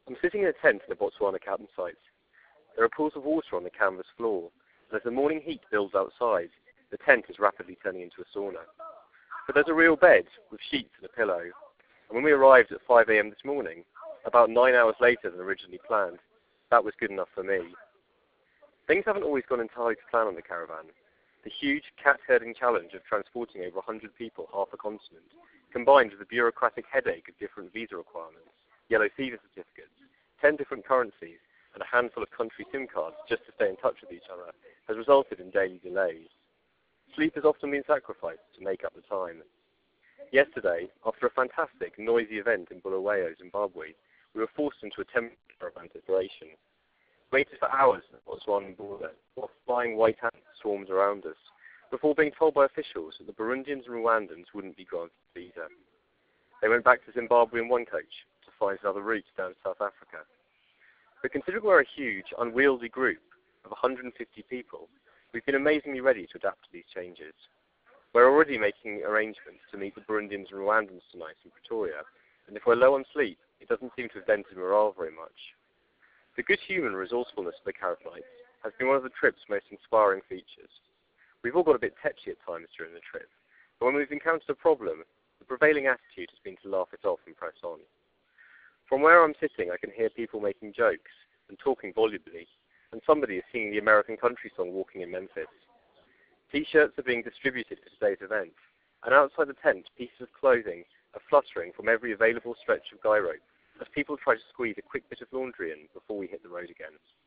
I'm sitting in a tent in the Botswana campsite. There are pools of water on the canvas floor, and as the morning heat builds outside, the tent is rapidly turning into a sauna. But there's a real bed with sheets and a pillow, and when we arrived at 5 a.m. this morning, about 9 hours later than originally planned, that was good enough for me. Things haven't always gone entirely to plan on the caravan. The huge cat-herding challenge of transporting over 100 people half a continent, combined with the bureaucratic headache of different visa requirements, yellow fever certificates, 10 different currencies, and a handful of country SIM cards just to stay in touch with each other, has resulted in daily delays. Sleep has often been sacrificed to make up the time. Yesterday, after a fantastic, noisy event in Bulawayo, Zimbabwe, we were forced into a temporary caravan separation. Waited for hours at the Botswana border, while flying white ants swarmed around us, before being told by officials that the Burundians and Rwandans wouldn't be granted a visa. They went back to Zimbabwe in one coach to find another route down to South Africa. But considering we're a huge, unwieldy group of 150 people, we've been amazingly ready to adapt to these changes. We're already making arrangements to meet the Burundians and Rwandans tonight in Pretoria, and if we're low on sleep, it doesn't seem to have dented morale very much. The good humour and resourcefulness of the Caravanites has been one of the trip's most inspiring features. We've all got a bit tetchy at times during the trip, but when we've encountered a problem, the prevailing attitude has been to laugh it off and press on. From where I'm sitting, I can hear people making jokes and talking volubly, and somebody is singing the American country song Walking in Memphis. T-shirts are being distributed for today's event, and outside the tent, pieces of clothing are fluttering from every available stretch of guy rope as people try to squeeze a quick bit of laundry in before we hit the road again.